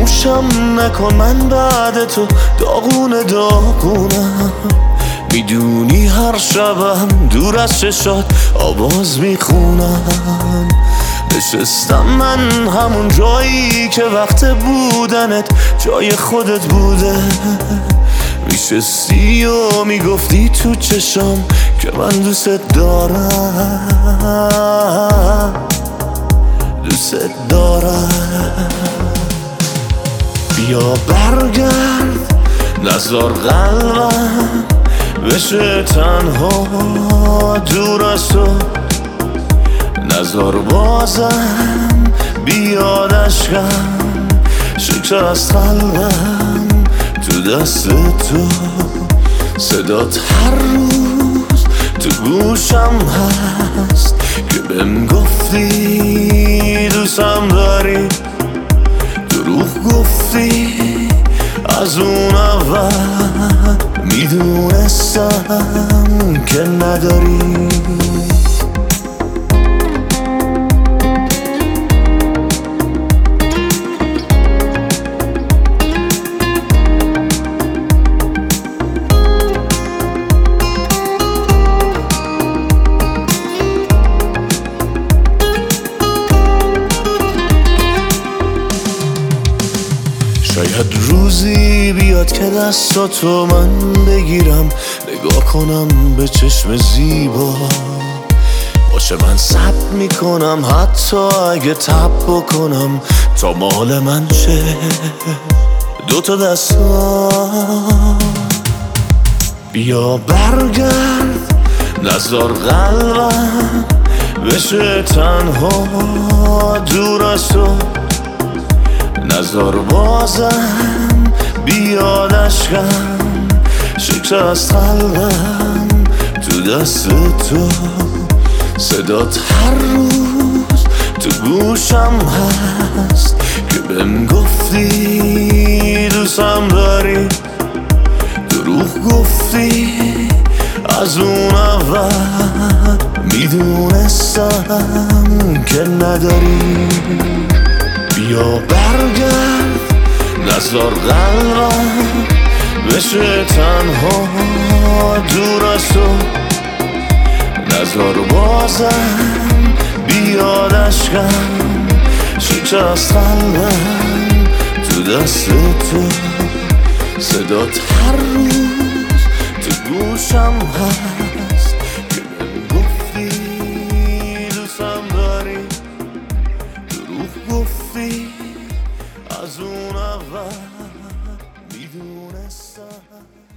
فراموشم نکن، من بعد تو داغونه داغونم. میدونی هر شبم دور از چشات آواز میخونم. نشستم من همون جایی که وقت بودنت جای خودت بوده. میشستی و میگفتی تو چشم که من دوست دارم، دوست دارم. بیا برگرد، نذار قلبم بشه تنها دور از تو. نذار بازم بیاد عشقم، شکست قلبم تو دست تو. صدات هر روز تو گوشم هست که بهم گفتی دوستم داری. دروغ گفتی از اون اول، میدونستم که نداری. شاید روزی بیاد که دستاتو من بگیرم، نگاه کنم به چشم زیبا. باشه من ثبت میکنم حتی اگه تب بکنم تا مال من شه دوتا دستا. بیا برگرد، نذار قلبم بشه تنها دور از تو. نذار بازم بیاد عشقم، شکست قلبم تو دست تو. صدات هر روز تو گوشم هست که بهم گفتی دوستم داری. دروغ گفتی از اون اول، میدونستم که نداری. بیا برگرد، نذار قلبم بشه تنها دور از تو. نذار بازم بیاد عشقم، شکست قلبم تو دست تو. صدات هر روز تو گوشم هست که بهم گفتی دوستم داری. دروغ گفتی از اون اول، میدونستم